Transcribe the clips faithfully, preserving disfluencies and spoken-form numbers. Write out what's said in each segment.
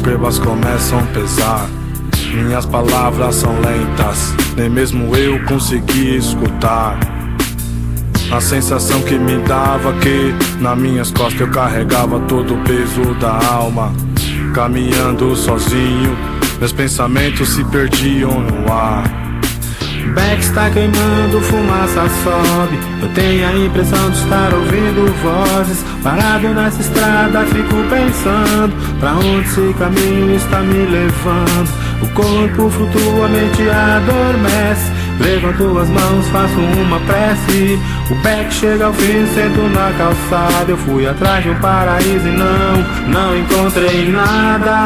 pálpebras começam a pesar. Minhas palavras são lentas, nem mesmo eu consegui escutar. A sensação que me dava que nas minhas costas eu carregava todo o peso da alma. Caminhando sozinho, meus pensamentos se perdiam no ar. O beck está queimando, fumaça sobe. Eu tenho a impressão de estar ouvindo vozes. Parado nessa estrada fico pensando, pra onde esse caminho está me levando. O corpo flutua, a mente adormece. Levanto as mãos, faço uma prece. O beck chega ao fim, sento na calçada. Eu fui atrás de um paraíso e não, não encontrei nada,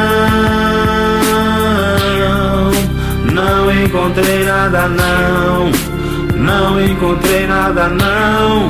não. Não encontrei nada, não. Não encontrei nada, não.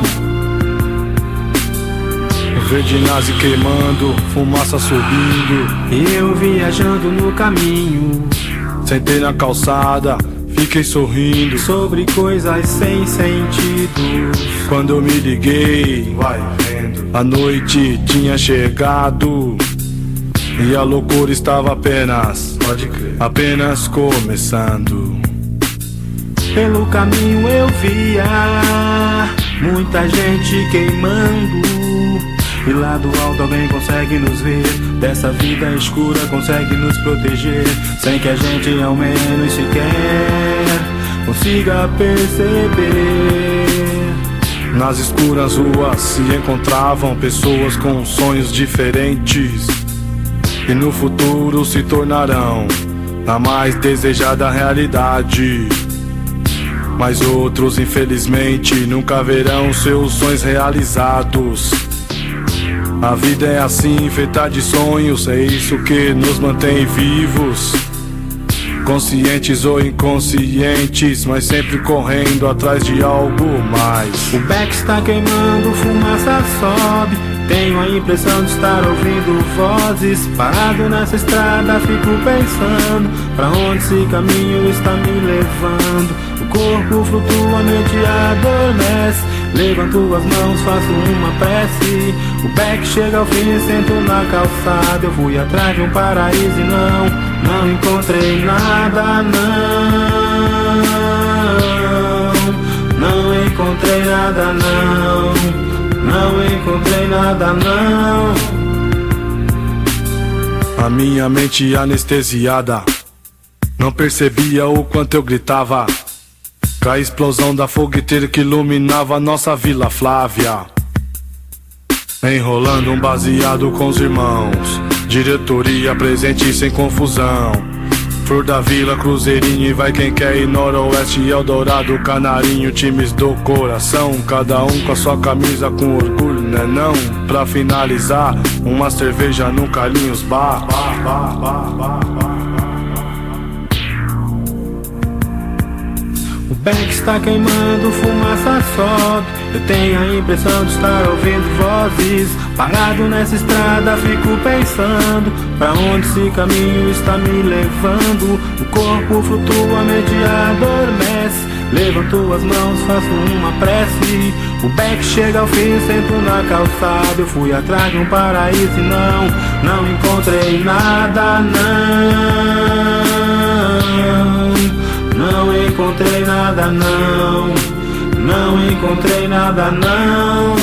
Verde nazi queimando, fumaça subindo, e eu viajando no caminho. Sentei na calçada, fiquei sorrindo sobre coisas sem sentido. Quando eu me liguei, vai vendo, a noite tinha chegado e a loucura estava apenas, pode crer, apenas começando. Pelo caminho eu via muita gente queimando, e lá do alto alguém consegue nos ver. Dessa vida escura consegue nos proteger, sem que a gente ao menos sequer consiga perceber. Nas escuras ruas se encontravam pessoas com sonhos diferentes, e no futuro se tornarão a mais desejada realidade. Mas outros infelizmente nunca verão seus sonhos realizados. A vida é assim, feita de sonhos, é isso que nos mantém vivos. Conscientes ou inconscientes, mas sempre correndo atrás de algo mais. O beck está queimando, fumaça sobe. Tenho a impressão de estar ouvindo vozes. Parado nessa estrada fico pensando, pra onde esse caminho está me levando. O corpo flutua, a mente adormece. Levanto as mãos, faço uma prece. O beck chega ao fim, sento na calçada. Eu fui atrás de um paraíso e não, não encontrei nada, não. Não encontrei nada, não. Não encontrei nada, não. A minha mente anestesiada não percebia o quanto eu gritava com a explosão da fogueteira que iluminava nossa Vila Flávia. Enrolando um baseado com os irmãos, diretoria presente sem confusão. Flor da Vila, Cruzeirinho e vai quem quer ir. Noroeste, Eldorado, Canarinho, times do coração. Cada um com a sua camisa com orgulho, né não? Pra finalizar, uma cerveja no Carlinhos Bar. Bar, bar, bar, bar, bar. O beck está queimando, fumaça sobe. Eu tenho a impressão de estar ouvindo vozes. Parado nessa estrada fico pensando, pra onde esse caminho está me levando. O corpo flutua, a mente adormece. Levanto as mãos, faço uma prece. O beck chega ao fim, sento na calçada. Eu fui atrás de um paraíso e não, não encontrei nada, não. Não encontrei nada, não. Não encontrei nada, não.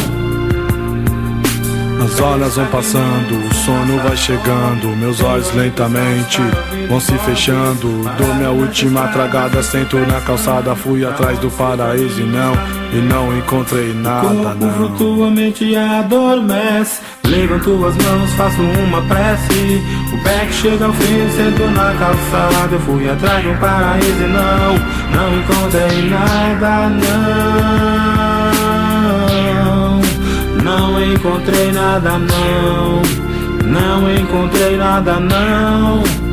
As horas vão passando, o sono vai chegando. Meus olhos lentamente vão se fechando. Dou minha última tragada, sento na calçada. Fui atrás do paraíso e não, e não encontrei nada, não. O corpo flutua, a mente adormece. Levanto as mãos, faço uma prece. O beck chega ao fim, sento na calçada. Eu fui atrás de um paraíso e não, não encontrei nada, não. Não encontrei nada, não. Não encontrei nada, não.